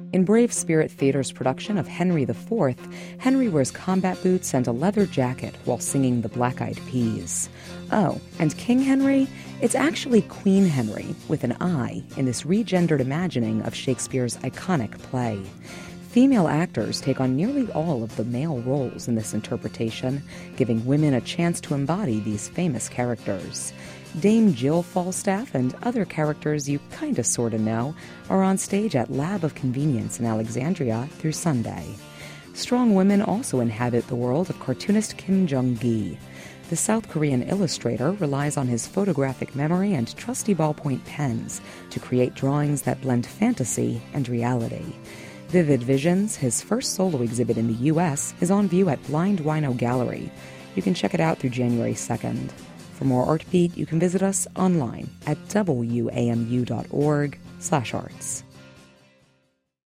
In Brave Spirit Theater's production of Henry IV, Henry wears combat boots and a leather jacket while singing the Black Eyed Peas. Oh, and King Henry? It's actually Queen Henry, with an I, in this regendered imagining of Shakespeare's iconic play. Female actors take on nearly all of the male roles in this interpretation, giving women a chance to embody these famous characters. Dame Jill Falstaff and other characters you kinda sorta know are on stage at Lab of Convenience in Alexandria through Sunday. Strong women also inhabit the world of cartoonist Kim Jong-gi. The South Korean illustrator relies on his photographic memory and trusty ballpoint pens to create drawings that blend fantasy and reality. Vivid Visions, his first solo exhibit in the U.S., is on view at Blind Wino Gallery. You can check it out through January 2nd. For more Art Beat, you can visit us online at wamu.org/arts.